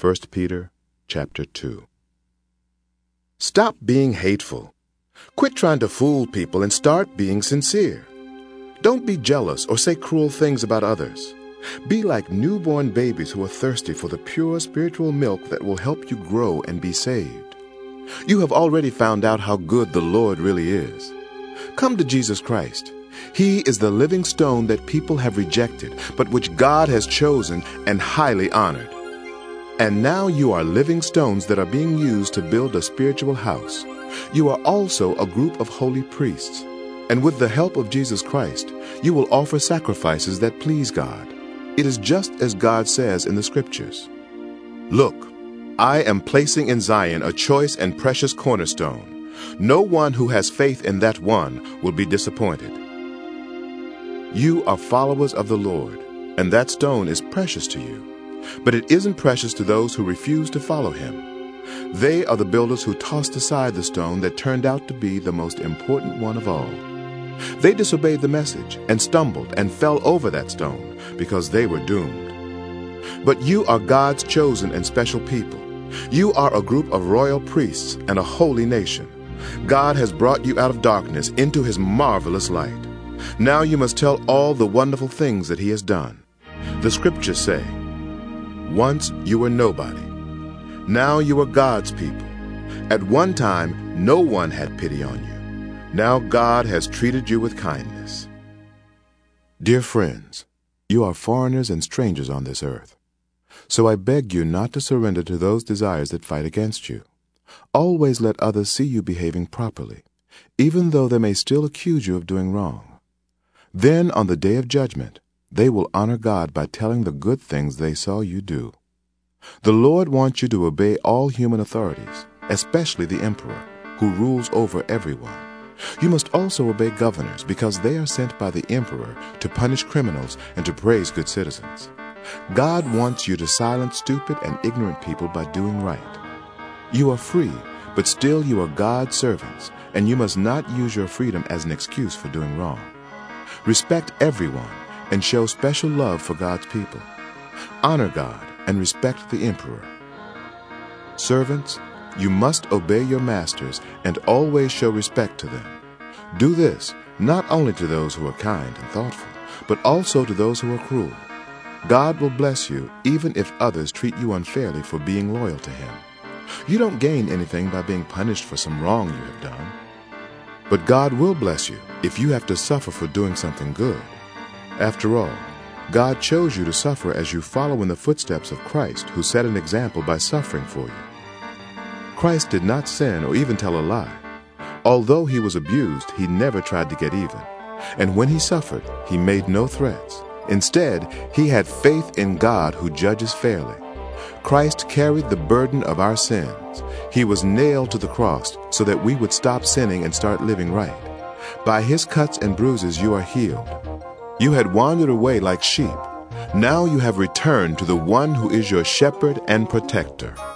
1 Peter chapter 2. Stop being hateful. Quit trying to fool people and start being sincere. Don't be jealous or say cruel things about others. Be like newborn babies who are thirsty for the pure spiritual milk that will help you grow and be saved. You have already found out how good the Lord really is. Come to Jesus Christ. He is the living stone that people have rejected, but which God has chosen and highly honored. And now you are living stones that are being used to build a spiritual house. You are also a group of holy priests. And with the help of Jesus Christ, you will offer sacrifices that please God. It is just as God says in the Scriptures. Look, I am placing in Zion a choice and precious cornerstone. No one who has faith in that one will be disappointed. You are followers of the Lord, and that stone is precious to you. But it isn't precious to those who refuse to follow him. They are the builders who tossed aside the stone that turned out to be the most important one of all. They disobeyed the message and stumbled and fell over that stone because they were doomed. But you are God's chosen and special people. You are a group of royal priests and a holy nation. God has brought you out of darkness into his marvelous light. Now you must tell all the wonderful things that he has done. The Scriptures say, once you were nobody. Now you are God's people. At one time, no one had pity on you. Now God has treated you with kindness. Dear friends, you are foreigners and strangers on this earth. So I beg you not to surrender to those desires that fight against you. Always let others see you behaving properly, even though they may still accuse you of doing wrong. Then on the day of judgment, they will honor God by telling the good things they saw you do. The Lord wants you to obey all human authorities, especially the emperor, who rules over everyone. You must also obey governors because they are sent by the emperor to punish criminals and to praise good citizens. God wants you to silence stupid and ignorant people by doing right. You are free, but still you are God's servants, and you must not use your freedom as an excuse for doing wrong. Respect everyone and show special love for God's people. Honor God and respect the emperor. Servants, you must obey your masters and always show respect to them. Do this not only to those who are kind and thoughtful, but also to those who are cruel. God will bless you even if others treat you unfairly for being loyal to him. You don't gain anything by being punished for some wrong you have done. But God will bless you if you have to suffer for doing something good. After all, God chose you to suffer as you follow in the footsteps of Christ, who set an example by suffering for you. Christ did not sin or even tell a lie. Although he was abused, he never tried to get even. And when he suffered, he made no threats. Instead, he had faith in God who judges fairly. Christ carried the burden of our sins. He was nailed to the cross so that we would stop sinning and start living right. By his cuts and bruises you are healed. You had wandered away like sheep. Now you have returned to the one who is your shepherd and protector.